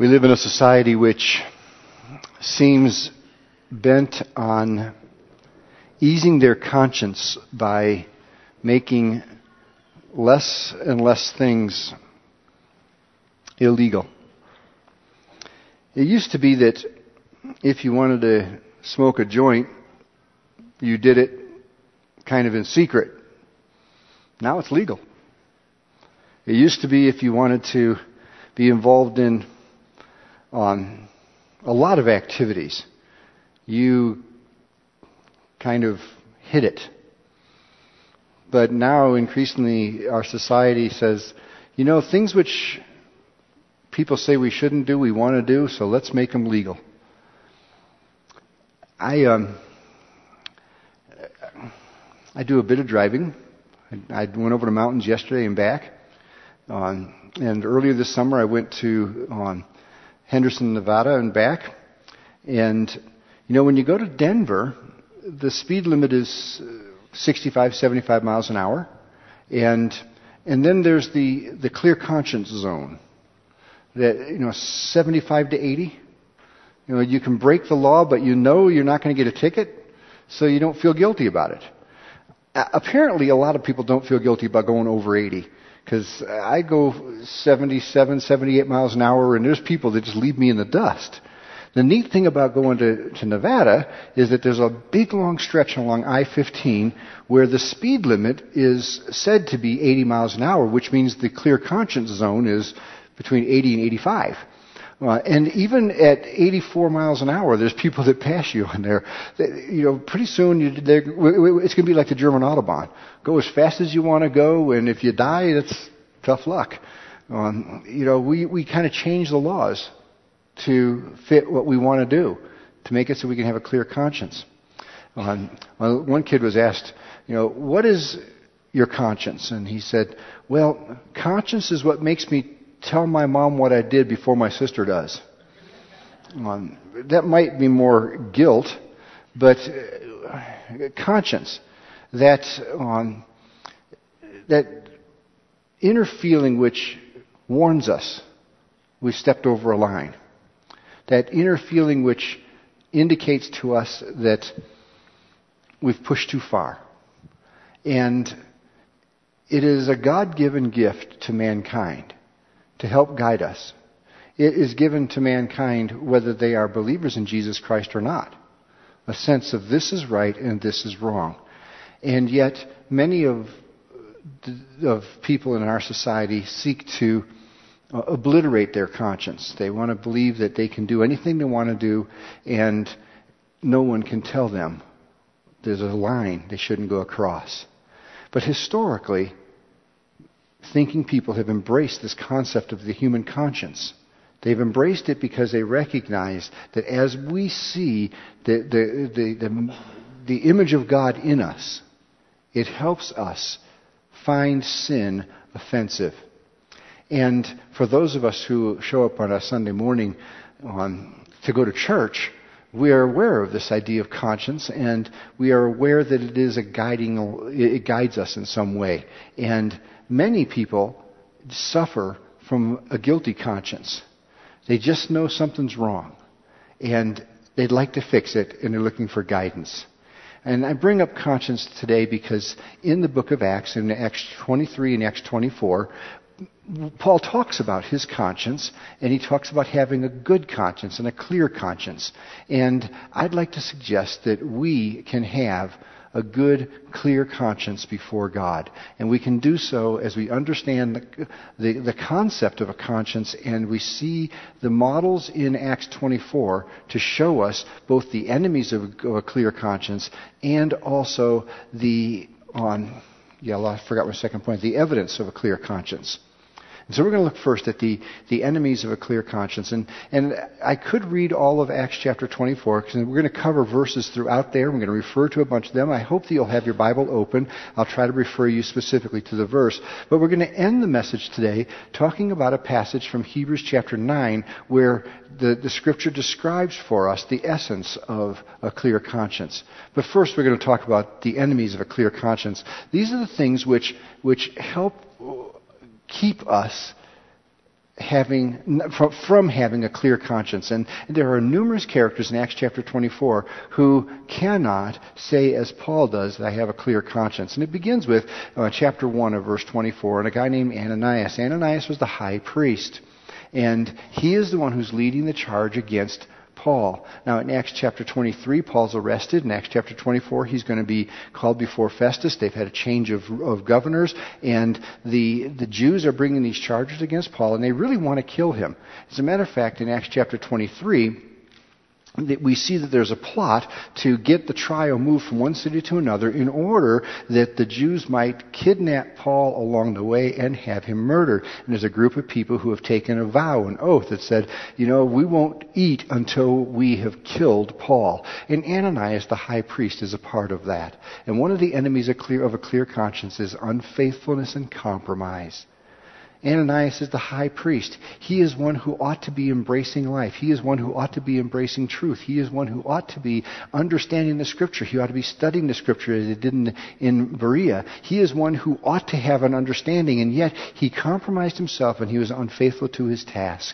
We live in a society which seems bent on easing their conscience by making less and less things illegal. It used to be that if you wanted to smoke a joint, you did it kind of in secret. Now it's legal. It used to be if you wanted to be involved in a lot of activities, you kind of hid it. But now increasingly our society says, things which people say we shouldn't do, we want to do, so let's make them legal. I do a bit of driving. I went over the mountains yesterday and back. And earlier this summer I went to Henderson, Nevada and back. And, when you go to Denver, the speed limit is 65, 75 miles an hour. And then there's the clear conscience zone. That, 75 to 80. You can break the law, but you're not going to get a ticket, so you don't feel guilty about it. Apparently, a lot of people don't feel guilty about going over 80. Because I go 77, 78 miles an hour, and there's people that just leave me in the dust. The neat thing about going to Nevada is that there's a big long stretch along I-15 where the speed limit is said to be 80 miles an hour, which means the clear conscience zone is between 80 and 85. And even at 84 miles an hour, there's people that pass you on there. Pretty soon it's going to be like the German Autobahn. Go as fast as you want to go, and if you die, that's tough luck. We kind of change the laws to fit what we want to do, to make it so we can have a clear conscience. One kid was asked, what is your conscience? And he said, well, conscience is what makes me tell my mom what I did before my sister does. That might be more guilt, but conscience, that inner feeling which warns us we've stepped over a line, that inner feeling which indicates to us that we've pushed too far. And it is a God-given gift to mankind to help guide us. It is given to mankind whether they are believers in Jesus Christ or not. A sense of this is right and this is wrong. And yet many of people in our society seek to obliterate their conscience. They want to believe that they can do anything they want to do and no one can tell them there's a line they shouldn't go across. But historically, thinking people have embraced this concept of the human conscience. They've embraced it because they recognize that as we see the image of God in us, it helps us find sin offensive. And for those of us who show up on a Sunday morning to go to church, we are aware of this idea of conscience, and we are aware that it guides us in some way. And many people suffer from a guilty conscience. They just know something's wrong, and they'd like to fix it, and they're looking for guidance. And I bring up conscience today because in the book of Acts, in Acts 23 and Acts 24, Paul talks about his conscience, and he talks about having a good conscience and a clear conscience. And I'd like to suggest that we can have a good, clear conscience before God. And we can do so as we understand the concept of a conscience, and we see the models in Acts 24 to show us both the enemies of a clear conscience and also I forgot my second point, the evidence of a clear conscience. And so we're going to look first at the enemies of a clear conscience. And I could read all of Acts chapter 24, because we're going to cover verses throughout there. We're going to refer to a bunch of them. I hope that you'll have your Bible open. I'll try to refer you specifically to the verse. But we're going to end the message today talking about a passage from Hebrews chapter 9 where the Scripture describes for us the essence of a clear conscience. But first we're going to talk about the enemies of a clear conscience. These are the things which help keep us from having a clear conscience. And there are numerous characters in Acts chapter 24 who cannot say as Paul does that I have a clear conscience. And it begins with chapter 1 of verse 24 and a guy named Ananias. Ananias was the high priest. And he is the one who's leading the charge against Paul. Now in Acts chapter 23, Paul's arrested. In Acts chapter 24, he's going to be called before Festus. They've had a change of governors, and the Jews are bringing these charges against Paul, and they really want to kill him. As a matter of fact, in Acts chapter 23, we see that there's a plot to get the trial moved from one city to another in order that the Jews might kidnap Paul along the way and have him murdered. And there's a group of people who have taken a vow, an oath that said, we won't eat until we have killed Paul. And Ananias, the high priest, is a part of that. And one of the enemies of a clear conscience is unfaithfulness and compromise. Ananias is the high priest. He is one who ought to be embracing life. He is one who ought to be embracing truth. He is one who ought to be understanding the Scripture. He ought to be studying the Scripture as he did in Berea. He is one who ought to have an understanding, and yet he compromised himself and he was unfaithful to his task.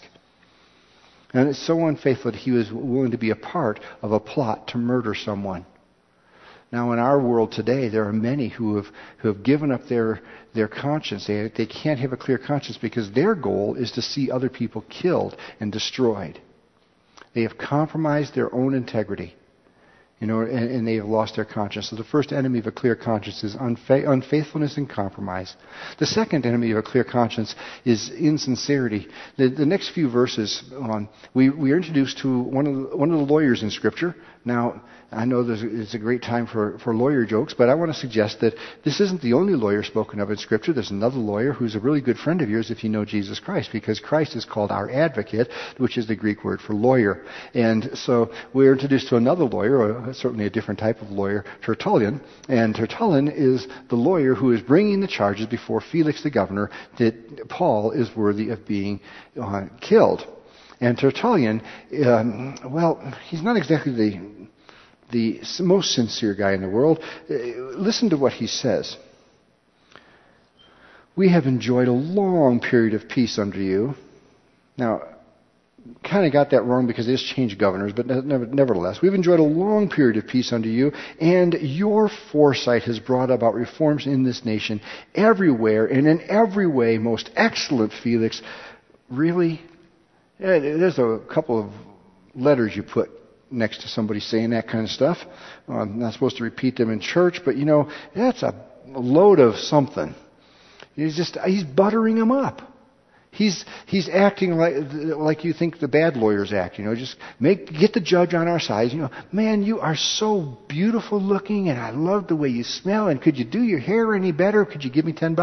And it's so unfaithful that he was willing to be a part of a plot to murder someone. Now, in our world today, there are many who have given up their conscience. They can't have a clear conscience because their goal is to see other people killed and destroyed. They have compromised their own integrity, and they have lost their conscience. So the first enemy of a clear conscience is unfaithfulness and compromise. The second enemy of a clear conscience is insincerity. The next few verses, we are introduced to one of the lawyers in Scripture. Now, I know it's a great time for lawyer jokes, but I want to suggest that this isn't the only lawyer spoken of in Scripture. There's another lawyer who's a really good friend of yours if you know Jesus Christ, because Christ is called our advocate, which is the Greek word for lawyer. And so we're introduced to another lawyer, or certainly a different type of lawyer, Tertullian. And Tertullian is the lawyer who is bringing the charges before Felix the governor that Paul is worthy of being killed. And Tertullian, he's not exactly the most sincere guy in the world. Listen to what he says. We have enjoyed a long period of peace under you. Now, kind of got that wrong because it has changed governors, but nevertheless, we've enjoyed a long period of peace under you, and your foresight has brought about reforms in this nation everywhere and in every way, most excellent Felix. Really? There's a couple of letters you put next to somebody saying that kind of stuff. I'm not supposed to repeat them in church, but that's a load of something. He's buttering him up. He's acting like you think the bad lawyers act. Get the judge on our side. Man, you are so beautiful looking, and I love the way you smell. And could you do your hair any better? Could you give me $10?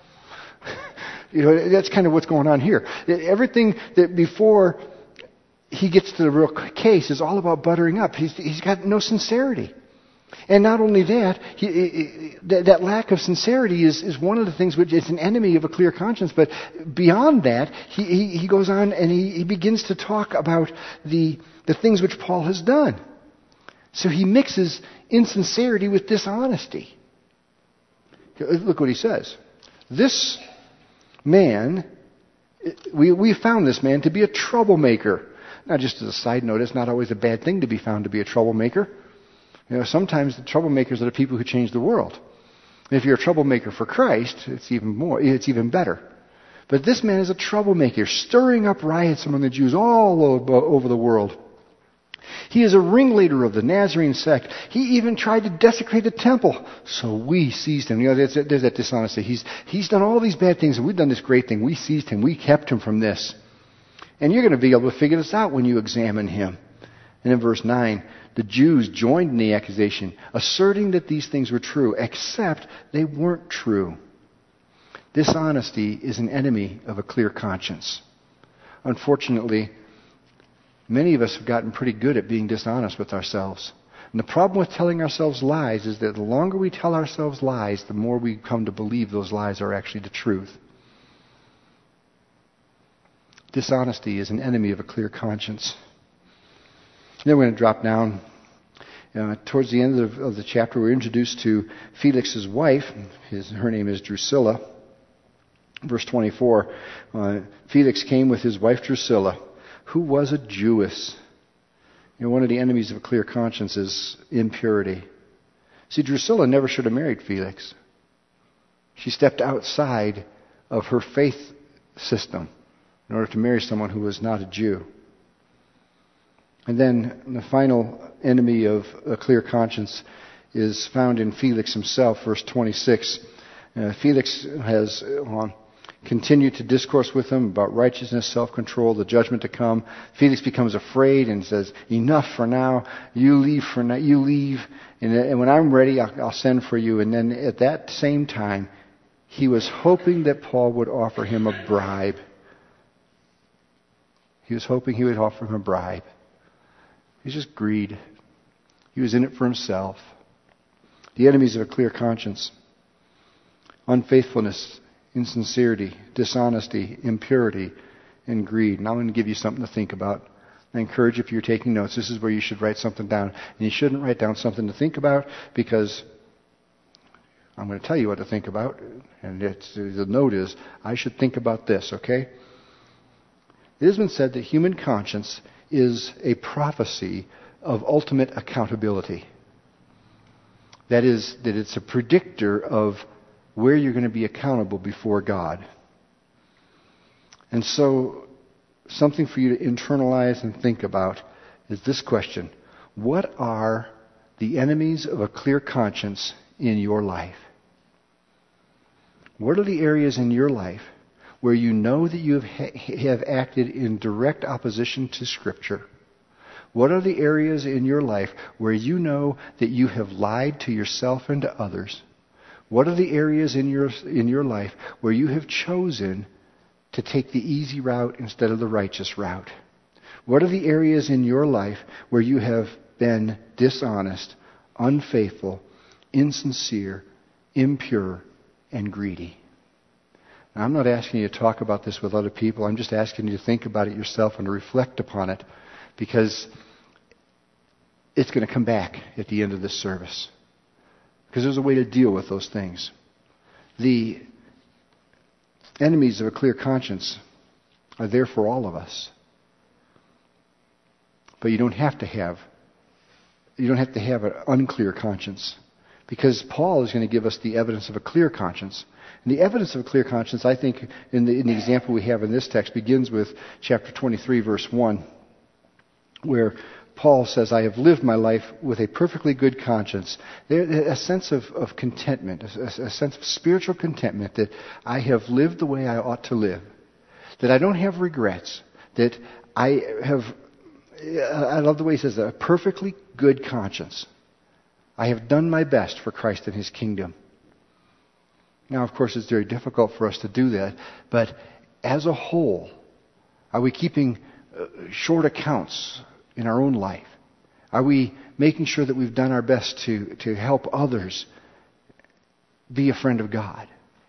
That's kind of what's going on here. Everything that before he gets to the real case is all about buttering up. He's got no sincerity. And not only that, that lack of sincerity is one of the things which is an enemy of a clear conscience. But beyond that, he goes on and he begins to talk about the things which Paul has done. So he mixes insincerity with dishonesty. Look what he says. This man, we found this man to be a troublemaker. Now, just as a side note, it's not always a bad thing to be found to be a troublemaker. Sometimes the troublemakers are the people who change the world. And if you're a troublemaker for Christ, it's even better. But this man is a troublemaker, stirring up riots among the Jews all over the world. He is a ringleader of the Nazarene sect. He even tried to desecrate the temple. So we seized him. There's that dishonesty. He's done all these bad things, and we've done this great thing. We seized him. We kept him from this. And you're going to be able to figure this out when you examine him. And in verse 9, the Jews joined in the accusation, asserting that these things were true, except they weren't true. Dishonesty is an enemy of a clear conscience. Unfortunately, many of us have gotten pretty good at being dishonest with ourselves. And the problem with telling ourselves lies is that the longer we tell ourselves lies, the more we come to believe those lies are actually the truth. Dishonesty is an enemy of a clear conscience. Then we're going to drop down. Towards the end of the chapter, we're introduced to Felix's wife. Her name is Drusilla. Verse 24, Felix came with his wife Drusilla, who was a Jewess. One of the enemies of a clear conscience is impurity. See, Drusilla never should have married Felix. She stepped outside of her faith system in order to marry someone who was not a Jew. And then the final enemy of a clear conscience is found in Felix himself, verse 26. Felix has continued to discourse with him about righteousness, self-control, the judgment to come. Felix becomes afraid and says, "Enough for now. You leave for now. You leave, and when I'm ready, I'll send for you." And then at that same time, he was hoping that Paul would offer him a bribe. He was hoping he would offer him a bribe. It was just greed. He was in it for himself. The enemies of a clear conscience: unfaithfulness, insincerity, dishonesty, impurity, and greed. And I'm going to give you something to think about. I encourage you, if you're taking notes, this is where you should write something down. And you shouldn't write down something to think about, because I'm going to tell you what to think about. And the note is, I should think about this, okay? It has been said that human conscience is a prophecy of ultimate accountability. That is, that it's a predictor of where you're going to be accountable before God. And so, something for you to internalize and think about is this question: what are the enemies of a clear conscience in your life? What are the areas in your life where you know that you have acted in direct opposition to Scripture? What are the areas in your life where you know that you have lied to yourself and to others? What are the areas in your life where you have chosen to take the easy route instead of the righteous route? What are the areas in your life where you have been dishonest, unfaithful, insincere, impure, and greedy? Now, I'm not asking you to talk about this with other people. I'm just asking you to think about it yourself and to reflect upon it, because it's going to come back at the end of this service. Because there's a way to deal with those things. The enemies of a clear conscience are there for all of us. But you don't have to have an unclear conscience. Because Paul is going to give us the evidence of a clear conscience. And the evidence of a clear conscience, I think, in the example we have in this text, begins with chapter 23, verse 1, where Paul says, "I have lived my life with a perfectly good conscience." A sense of contentment, a sense of spiritual contentment, that I have lived the way I ought to live, that I don't have regrets, that I love the way he says that, a perfectly good conscience. I have done my best for Christ and His kingdom. Now, of course, it's very difficult for us to do that, but as a whole, are we keeping short accounts in our own life? Are we making sure that we've done our best to help others be a friend of God?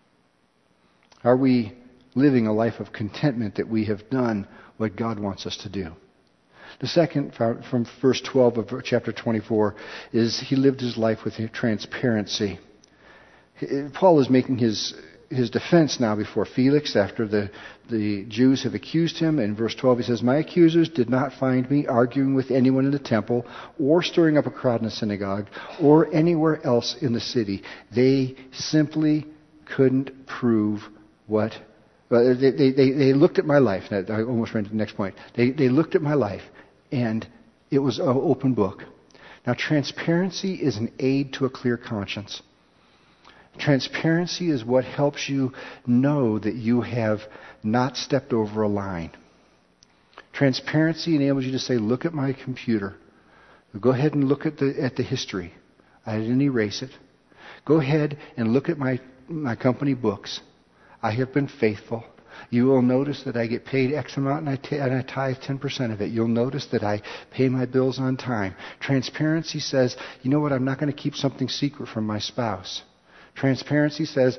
Are we living a life of contentment that we have done what God wants us to do? The second, from verse 12 of chapter 24, is he lived his life with transparency. Paul is making his defense now before Felix after the Jews have accused him. In verse 12 he says, "My accusers did not find me arguing with anyone in the temple or stirring up a crowd in the synagogue or anywhere else in the city. They simply couldn't prove what..." They looked at my life. I almost ran to the next point. They looked at my life, and it was an open book. Now, transparency is an aid to a clear conscience. Transparency is what helps you know that you have not stepped over a line. Transparency enables you to say, "Look at my computer. Go ahead and look at the history. I didn't erase it. Go ahead and look at my company books. I have been faithful. You will notice that I get paid X amount and I tithe 10% of it. You'll notice that I pay my bills on time." Transparency says, you know what, I'm not going to keep something secret from my spouse. Transparency says,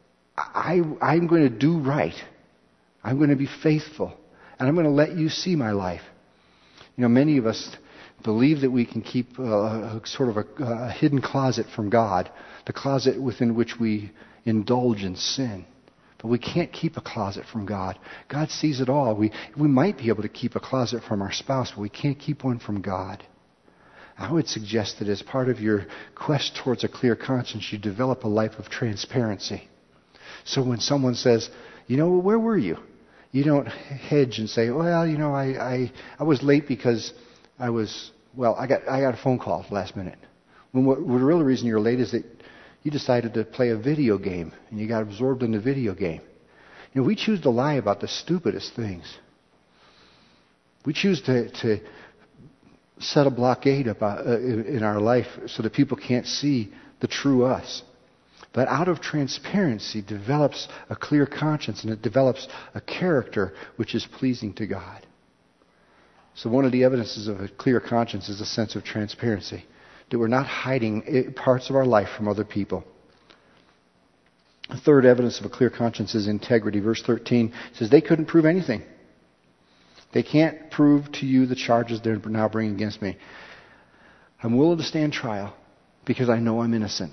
I'm going to do right. I'm going to be faithful. And I'm going to let you see my life. You know, many of us believe that we can keep sort of a hidden closet from God, the closet within which we indulge in sin. But we can't keep a closet from God. God sees it all. We might be able to keep a closet from our spouse, but we can't keep one from God. I would suggest that as part of your quest towards a clear conscience, you develop a life of transparency. So when someone says, where were you? You don't hedge and say, well, I was late because I got a phone call last minute. When the real reason you're late is that you decided to play a video game and you got absorbed in the video game. We choose to lie about the stupidest things. We choose to set a blockade in our life so that people can't see the true us. But out of transparency develops a clear conscience, and it develops a character which is pleasing to God. So one of the evidences of a clear conscience is a sense of transparency, that we're not hiding parts of our life from other people. The third evidence of a clear conscience is integrity. Verse 13 says they couldn't prove anything. They can't prove to you the charges they're now bringing against me. I'm willing to stand trial because I know I'm innocent.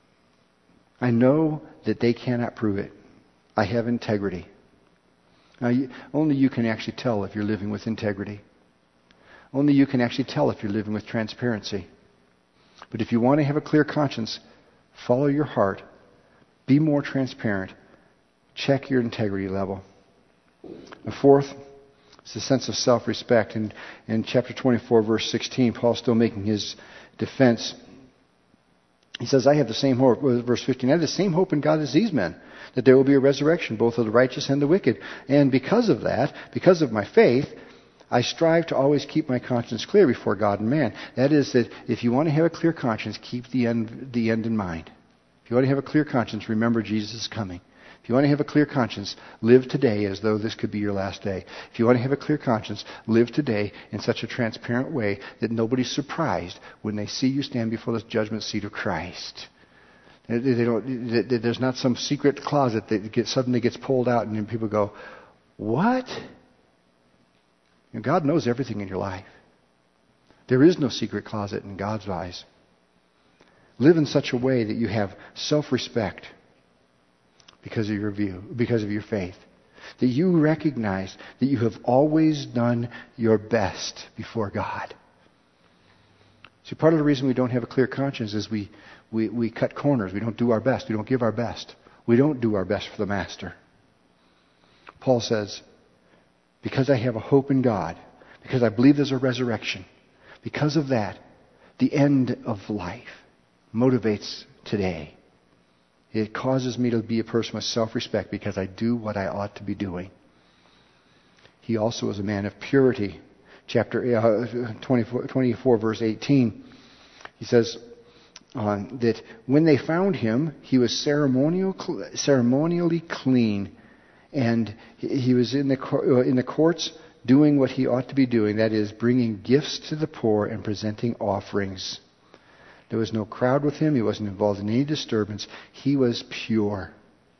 I know that they cannot prove it. I have integrity. Now, only you can actually tell if you're living with integrity. Only you can actually tell if you're living with transparency. But if you want to have a clear conscience, follow your heart. Be more transparent. Check your integrity level. The fourth is the sense of self-respect. In chapter 24, verse 16, Paul's still making his defense. He says, I have the same hope, verse 15, I have the same hope in God as these men, that there will be a resurrection, both of the righteous and the wicked. And because of that, because of my faith, I strive to always keep my conscience clear before God and man. That is that if you want to have a clear conscience, keep the end in mind. If you want to have a clear conscience, remember Jesus is coming. If you want to have a clear conscience, live today as though this could be your last day. If you want to have a clear conscience, live today in such a transparent way that nobody's surprised when they see you stand before the judgment seat of Christ. There's not some secret closet that suddenly gets pulled out and then people go, what? God knows everything in your life. There is no secret closet in God's eyes. Live in such a way that you have self-respect because of your faith. That you recognize that you have always done your best before God. See, part of the reason we don't have a clear conscience is we cut corners. We don't do our best. We don't give our best. We don't do our best for the Master. Paul says, because I have a hope in God, because I believe there's a resurrection, because of that, the end of life motivates today. It causes me to be a person with self-respect because I do what I ought to be doing. He also is a man of purity. Chapter 24, verse 18, he says that when they found him, he was ceremonially clean, and he was in the courts doing what he ought to be doing, that is, bringing gifts to the poor and presenting offerings. There was no crowd with him. He wasn't involved in any disturbance. He was pure.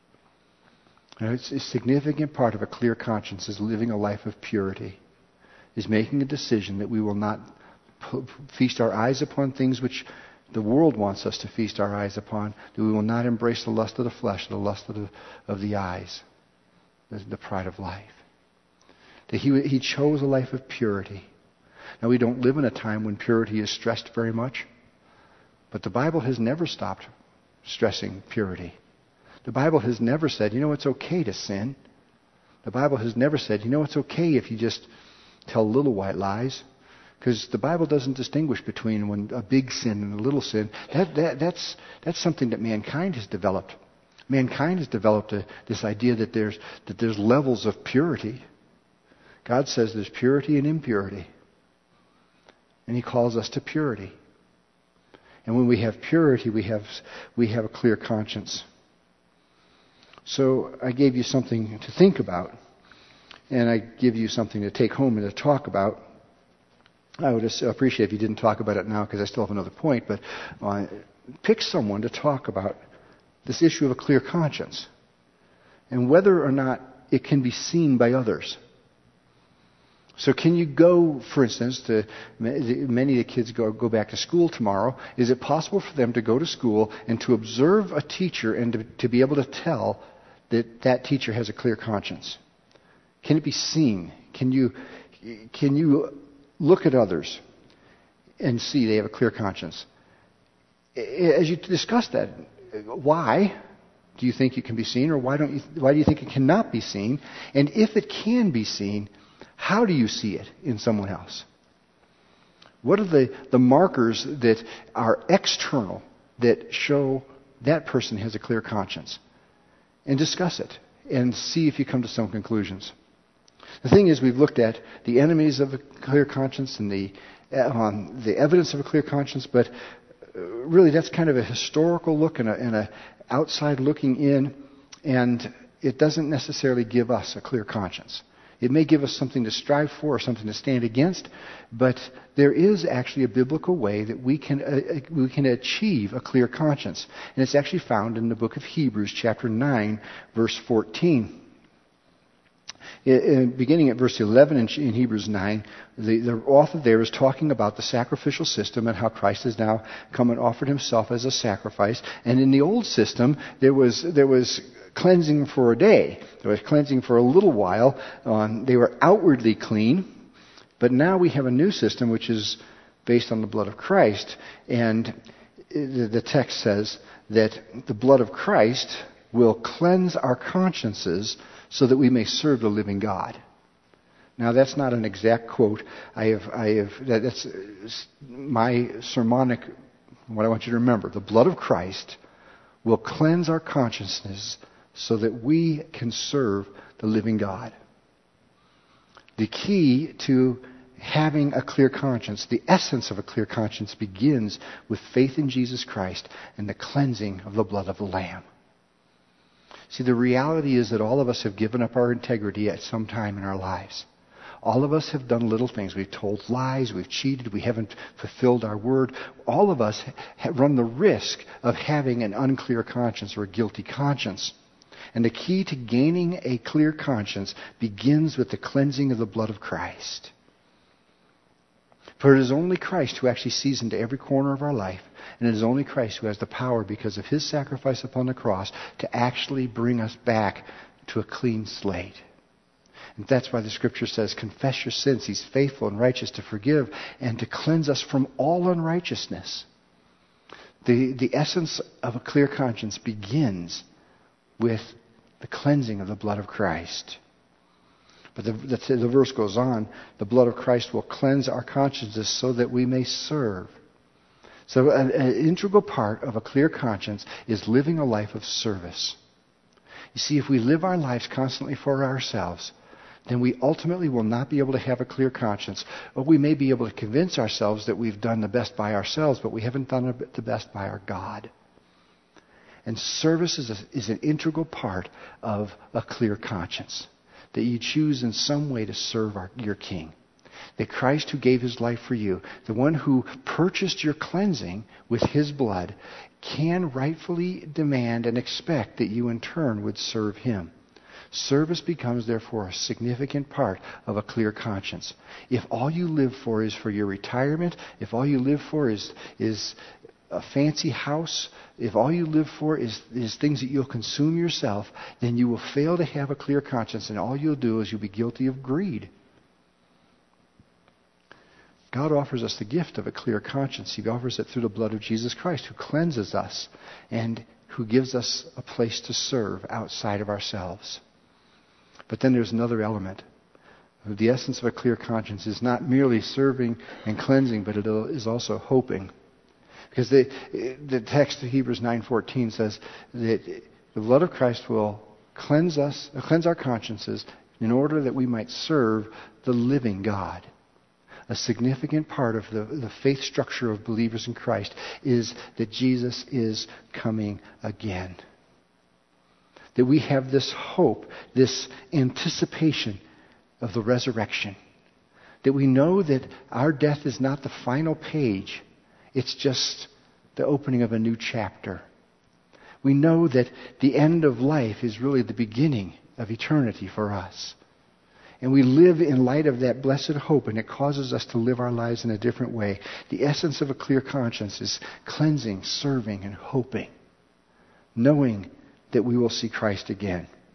Now, it's a significant part of a clear conscience is living a life of purity, is making a decision that we will not feast our eyes upon things which the world wants us to feast our eyes upon, that we will not embrace the lust of the flesh, the lust of the eyes, the pride of life. That he chose a life of purity. Now, we don't live in a time when purity is stressed very much. But the Bible has never stopped stressing purity. The Bible has never said, it's okay to sin. The Bible has never said, it's okay if you just tell little white lies. Because the Bible doesn't distinguish between a big sin and a little sin. That's something that mankind has developed. Mankind has developed this idea that there's levels of purity. God says there's purity and impurity. And He calls us to purity. And when we have purity, we have a clear conscience. So I gave you something to think about, and I give you something to take home and to talk about. I would appreciate if you didn't talk about it now because I still have another point, but pick someone to talk about this issue of a clear conscience and whether or not it can be seen by others. So can you go, for instance, to many of the kids go back to school tomorrow. Is it possible for them to go to school and to observe a teacher and to be able to tell that that teacher has a clear conscience? Can it be seen? Can you look at others and see they have a clear conscience? As you discuss that, why do you think it can be seen, or why do you think it cannot be seen? And if it can be seen, how do you see it in someone else? What are the markers that are external that show that person has a clear conscience? And discuss it and see if you come to some conclusions. The thing is, we've looked at the enemies of a clear conscience and the evidence of a clear conscience, but really that's kind of a historical look and a outside looking in, and it doesn't necessarily give us a clear conscience. It may give us something to strive for or something to stand against, but there is actually a biblical way that we can achieve a clear conscience. And it's actually found in the book of Hebrews, chapter 9, verse 14. Beginning at verse 11 in Hebrews 9, the author there is talking about the sacrificial system and how Christ has now come and offered himself as a sacrifice. And in the old system, there was cleansing for a day. There was cleansing for a little while. They were outwardly clean. But now we have a new system which is based on the blood of Christ. And the text says that the blood of Christ will cleanse our consciences so that we may serve the living God. Now that's not an exact quote. That's my sermonic, what I want you to remember. The blood of Christ will cleanse our consciousness so that we can serve the living God. The key to having a clear conscience, the essence of a clear conscience, begins with faith in Jesus Christ and the cleansing of the blood of the Lamb. See, the reality is that all of us have given up our integrity at some time in our lives. All of us have done little things. We've told lies, we've cheated, we haven't fulfilled our word. All of us run the risk of having an unclear conscience or a guilty conscience. And the key to gaining a clear conscience begins with the cleansing of the blood of Christ. For it is only Christ who actually sees into every corner of our life. And it is only Christ who has the power, because of his sacrifice upon the cross, to actually bring us back to a clean slate. And that's why the Scripture says, confess your sins. He's faithful and righteous to forgive and to cleanse us from all unrighteousness. The essence of a clear conscience begins with the cleansing of the blood of Christ. But the verse goes on, the blood of Christ will cleanse our consciences so that we may serve. So an integral part of a clear conscience is living a life of service. You see, if we live our lives constantly for ourselves, then we ultimately will not be able to have a clear conscience. Or we may be able to convince ourselves that we've done the best by ourselves, but we haven't done the best by our God. And service is an integral part of a clear conscience, that you choose in some way to serve your King. That Christ, who gave his life for you, the one who purchased your cleansing with his blood, can rightfully demand and expect that you in turn would serve him. Service becomes, therefore, a significant part of a clear conscience. If all you live for is for your retirement, if all you live for is a fancy house, if all you live for is things that you'll consume yourself, then you will fail to have a clear conscience, and all you'll do is you'll be guilty of greed. God offers us the gift of a clear conscience. He offers it through the blood of Jesus Christ, who cleanses us and who gives us a place to serve outside of ourselves. But then there's another element. The essence of a clear conscience is not merely serving and cleansing, but it is also hoping. Because the text of Hebrews 9:14 says that the blood of Christ will cleanse our consciences in order that we might serve the living God. A significant part of the faith structure of believers in Christ is that Jesus is coming again. That we have this hope, this anticipation of the resurrection. That we know that our death is not the final page. It's just the opening of a new chapter. We know that the end of life is really the beginning of eternity for us. And we live in light of that blessed hope, and it causes us to live our lives in a different way. The essence of a clear conscience is cleansing, serving, and hoping, knowing that we will see Christ again.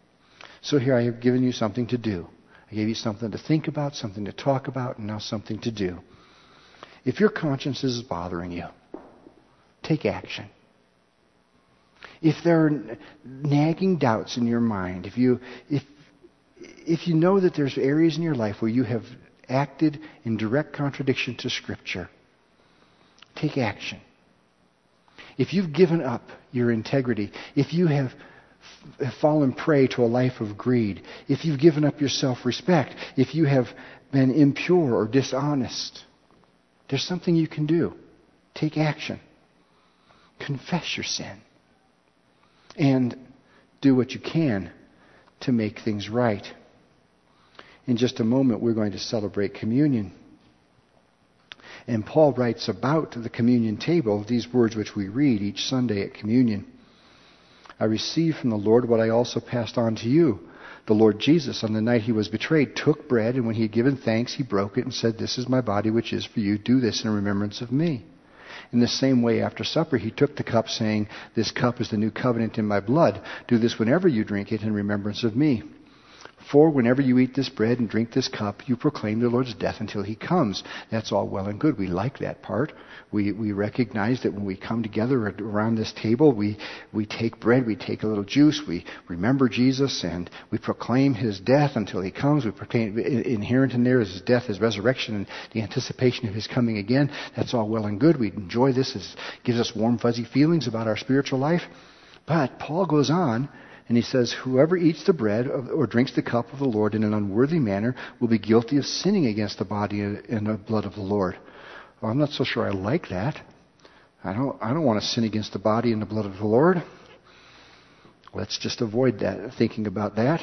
So here I have given you something to do. I gave you something to think about, something to talk about, and now something to do. If your conscience is bothering you, take action. If there are nagging doubts in your mind, if you know that there's areas in your life where you have acted in direct contradiction to Scripture, take action. If you've given up your integrity, if you have fallen prey to a life of greed, if you've given up your self-respect, if you have been impure or dishonest, there's something you can do. Take action. Confess your sin. And do what you can to make things right. In just a moment, we're going to celebrate communion. And Paul writes about the communion table these words which we read each Sunday at communion. I received from the Lord what I also passed on to you. The Lord Jesus, on the night he was betrayed, took bread, and when he had given thanks, he broke it and said, "This is my body which is for you. Do this in remembrance of me." In the same way, after supper, he took the cup, saying, "This cup is the new covenant in my blood. Do this whenever you drink it in remembrance of me. For whenever you eat this bread and drink this cup, you proclaim the Lord's death until he comes." That's all well and good. We like that part. We recognize that when we come together around this table, we take bread, we take a little juice, we remember Jesus, and we proclaim his death until he comes. We proclaim inherent in there is his death, his resurrection, and the anticipation of his coming again. That's all well and good. We enjoy this. It gives us warm, fuzzy feelings about our spiritual life. But Paul goes on, and he says, "Whoever eats the bread or drinks the cup of the Lord in an unworthy manner will be guilty of sinning against the body and the blood of the Lord." Well, I'm not so sure I like that. I don't want to sin against the body and the blood of the Lord. Let's just avoid that, thinking about that.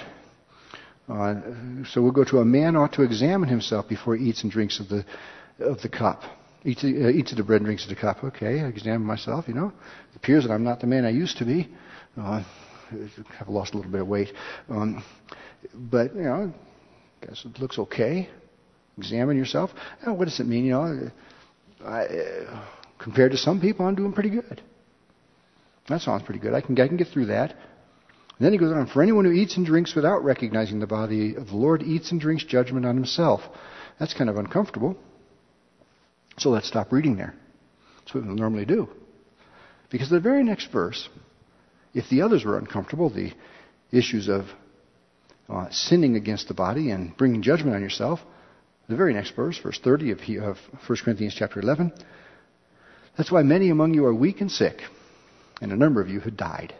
So we'll go to a man ought to examine himself before he eats and drinks of the cup. Eats of the bread and drinks of the cup. Okay, I examine myself, It appears that I'm not the man I used to be. I've lost a little bit of weight. But, I guess it looks okay. Examine yourself. What does it mean? Compared to some people, I'm doing pretty good. That sounds pretty good. I can get through that. And then he goes on, "For anyone who eats and drinks without recognizing the body of the Lord eats and drinks judgment on himself." That's kind of uncomfortable. So let's stop reading there. That's what we normally do. Because the very next verse, if the others were uncomfortable, the issues of sinning against the body and bringing judgment on yourself, the very next verse, verse 30 of 1 Corinthians chapter 11, "That's why many among you are weak and sick, and a number of you have died."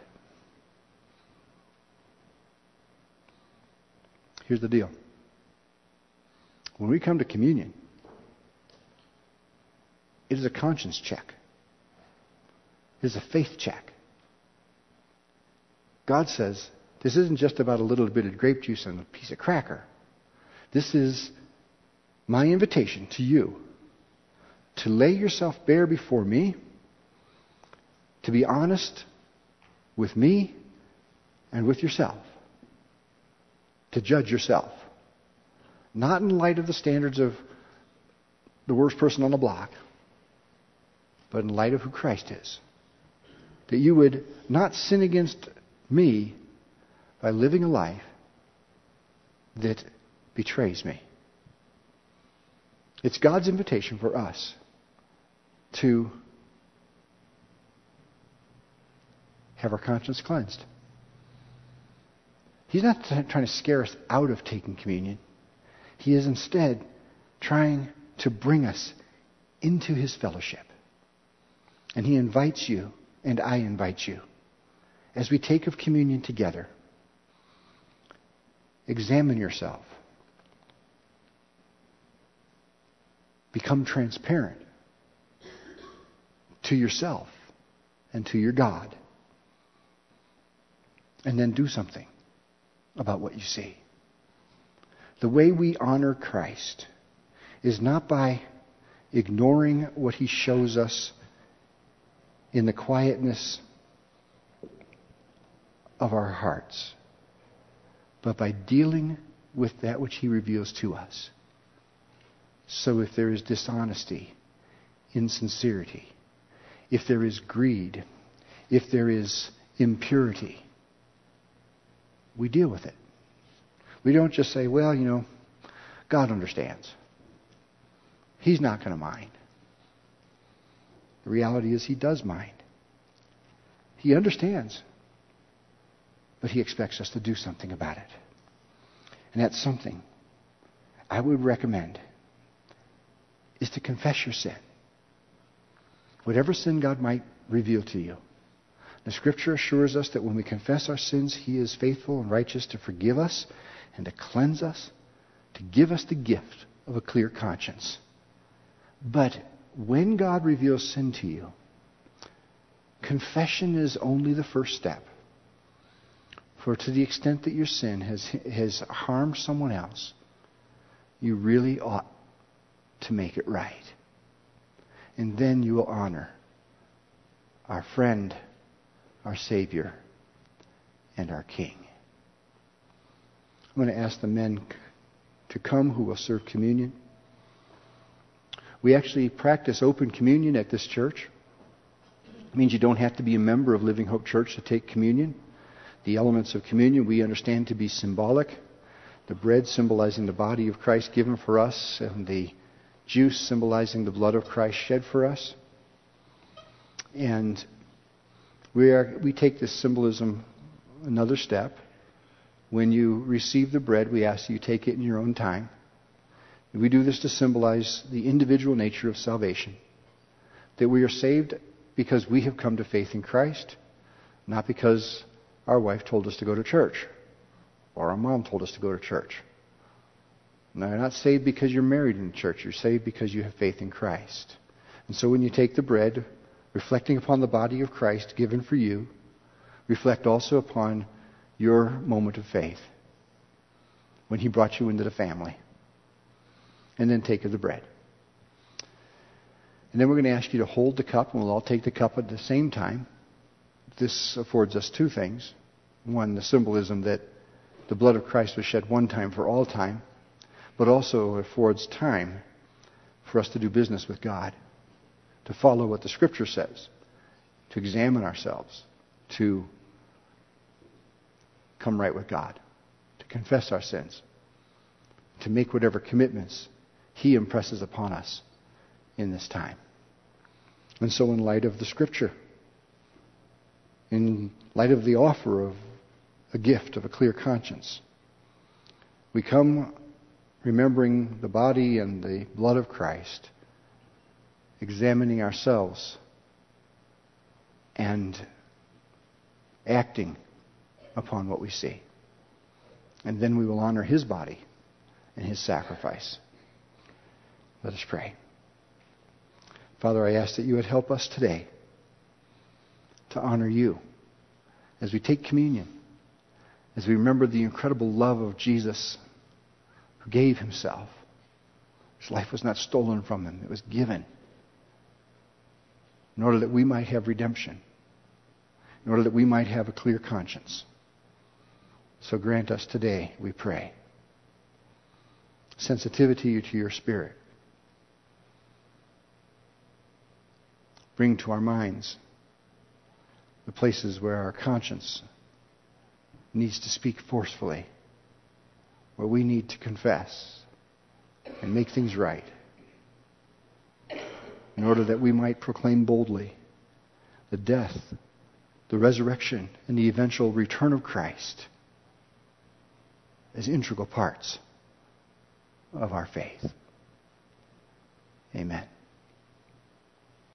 Here's the deal. When we come to communion, it is a conscience check. It is a faith check. God says, this isn't just about a little bit of grape juice and a piece of cracker. This is my invitation to you to lay yourself bare before me, to be honest with me and with yourself, to judge yourself. Not in light of the standards of the worst person on the block, but in light of who Christ is. That you would not sin against me by living a life that betrays me. It's God's invitation for us to have our conscience cleansed. He's not trying to scare us out of taking communion. He is instead trying to bring us into his fellowship. And he invites you, and I invite you, as we take of communion together, examine yourself. Become transparent to yourself and to your God. And then do something about what you see. The way we honor Christ is not by ignoring what he shows us in the quietness of our hearts, but by dealing with that which he reveals to us. So if there is dishonesty, insincerity, if there is greed, if there is impurity, we deal with it. We don't just say, well, God understands. He's not going to mind. The reality is He does mind. He understands. But He expects us to do something about it. And that something I would recommend is to confess your sin. Whatever sin God might reveal to you. The Scripture assures us that when we confess our sins, He is faithful and righteous to forgive us and to cleanse us, to give us the gift of a clear conscience. But when God reveals sin to you, confession is only the first step. For to the extent that your sin has harmed someone else, you really ought to make it right. And then you will honor our friend, our Savior, and our King. I'm going to ask the men to come who will serve communion. We actually practice open communion at this church. It means you don't have to be a member of Living Hope Church to take communion. The elements of communion we understand to be symbolic. The bread symbolizing the body of Christ given for us, and the juice symbolizing the blood of Christ shed for us. And we take this symbolism another step. When you receive the bread, we ask that you take it in your own time. We do this to symbolize the individual nature of salvation. That we are saved because we have come to faith in Christ, not because our wife told us to go to church or our mom told us to go to church. No, you're not saved because you're married in church. You're saved because you have faith in Christ. And so when you take the bread, reflecting upon the body of Christ given for you, reflect also upon your moment of faith when He brought you into the family. And then take of the bread. And then we're going to ask you to hold the cup, and we'll all take the cup at the same time. This affords us two things. One, the symbolism that the blood of Christ was shed one time for all time, but also affords time for us to do business with God, to follow what the Scripture says, to examine ourselves, to come right with God, to confess our sins, to make whatever commitments He impresses upon us in this time. And so in light of the Scripture, in light of the offer of a gift of a clear conscience, we come remembering the body and the blood of Christ, examining ourselves and acting upon what we see. And then we will honor His body and His sacrifice. Let us pray. Father, I ask that you would help us today to honor you as we take communion, as we remember the incredible love of Jesus who gave Himself. His life was not stolen from Him. It was given in order that we might have redemption, in order that we might have a clear conscience. So grant us today, we pray, sensitivity to your Spirit. Bring to our minds the places where our conscience needs to speak forcefully, where we need to confess and make things right, in order that we might proclaim boldly the death, the resurrection, and the eventual return of Christ as integral parts of our faith. Amen.